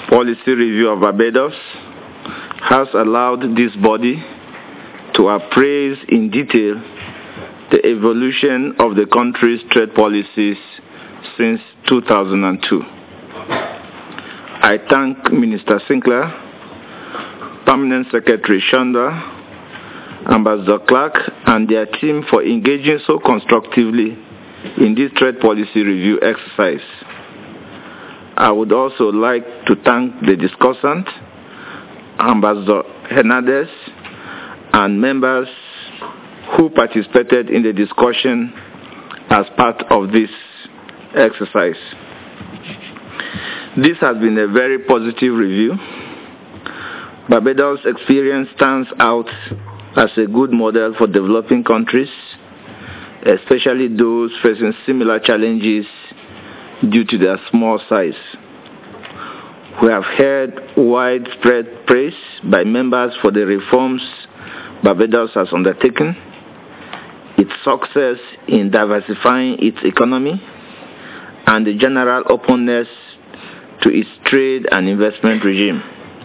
Policy Review of Barbados has allowed this body to appraise in detail the evolution of the country's trade policies since 2002. I thank Minister Sinclair, Permanent Secretary Shonda, Ambassador Clark, and their team for engaging so constructively in this trade policy review exercise. I would also like to thank the discussant, Ambassador Hernandez, and members who participated in the discussion as part of this exercise. This has been a very positive review. Barbados' experience stands out as a good model for developing countries, especially those facing similar challenges due to their small size. We have heard widespread praise by members for the reforms Barbados has undertaken, its success in diversifying its economy, and the general openness to its trade and investment regime.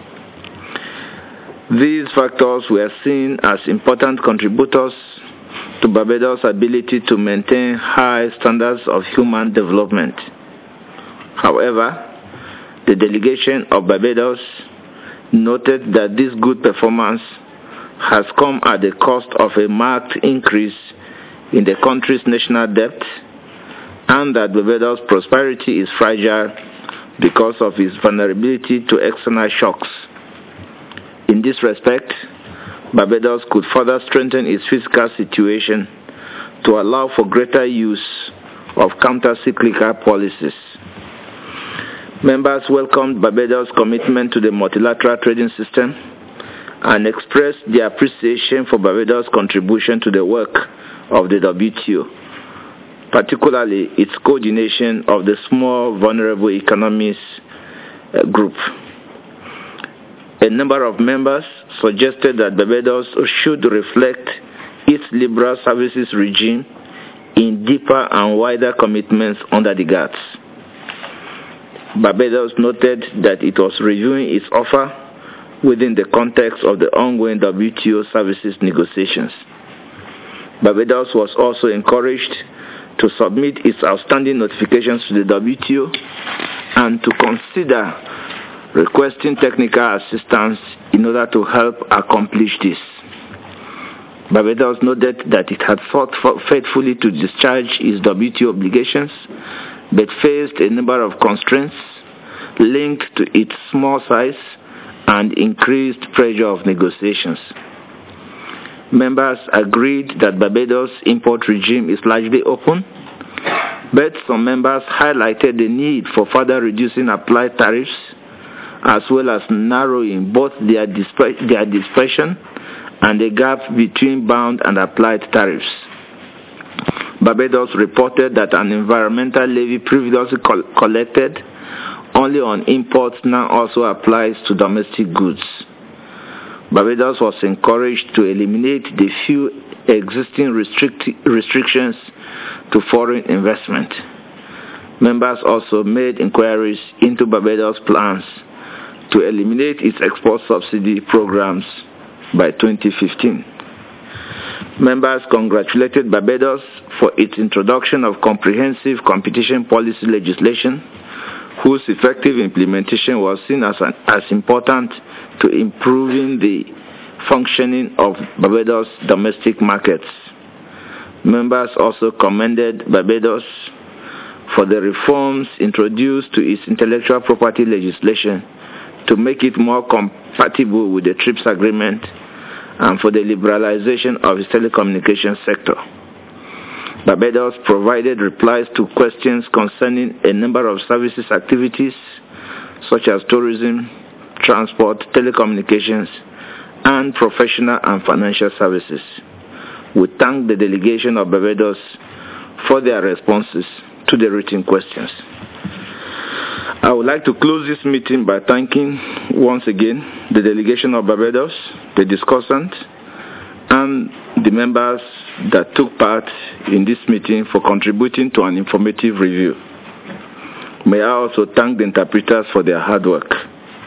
These factors were seen as important contributors to Barbados' ability to maintain high standards of human development. However, the delegation of Barbados noted that this good performance has come at the cost of a marked increase in the country's national debt, and that Barbados' prosperity is fragile because of its vulnerability to external shocks. In this respect, Barbados could further strengthen its fiscal situation to allow for greater use of counter-cyclical policies. Members welcomed Barbados' commitment to the multilateral trading system and expressed their appreciation for Barbados' contribution to the work of the WTO, particularly its coordination of the Small Vulnerable Economies Group. A number of members suggested that Barbados should reflect its liberal services regime in deeper and wider commitments under the GATS. Barbados noted that it was reviewing its offer within the context of the ongoing WTO services negotiations. Barbados was also encouraged to submit its outstanding notifications to the WTO and to consider requesting technical assistance in order to help accomplish this. Barbados noted that it had fought faithfully to discharge its WTO obligations, but faced a number of constraints linked to its small size and increased pressure of negotiations. Members agreed that Barbados' import regime is largely open, but some members highlighted the need for further reducing applied tariffs, as well as narrowing both their dispersion and the gap between bound and applied tariffs. Barbados reported that an environmental levy previously collected only on imports now also applies to domestic goods. Barbados was encouraged to eliminate the few existing restrictions to foreign investment. Members also made inquiries into Barbados' plans to eliminate its export subsidy programs by 2015. Members congratulated Barbados for its introduction of comprehensive competition policy legislation, whose effective implementation was seen as important to improving the functioning of Barbados' domestic markets. Members also commended Barbados for the reforms introduced to its intellectual property legislation to make it more compatible with the TRIPS agreement and for the liberalization of its telecommunications sector. Barbados provided replies to questions concerning a number of services activities such as tourism, transport, telecommunications, and professional and financial services. We thank the delegation of Barbados for their responses to the written questions. I would like to close this meeting by thanking once again the delegation of Barbados, the discussant, and the members that took part in this meeting for contributing to an informative review. May I also thank the interpreters for their hard work.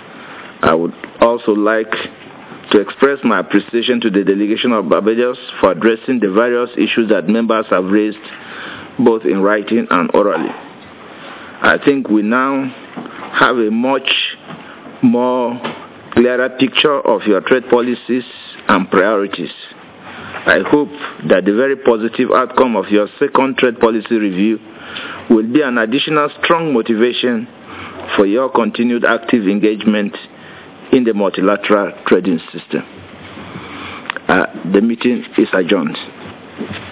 I would also like to express my appreciation to the delegation of Barbados for addressing the various issues that members have raised, both in writing and orally. I think we now have a much more clearer picture of your trade policies and priorities. I hope that the very positive outcome of your second trade policy review will be an additional strong motivation for your continued active engagement in the multilateral trading system. The meeting is adjourned.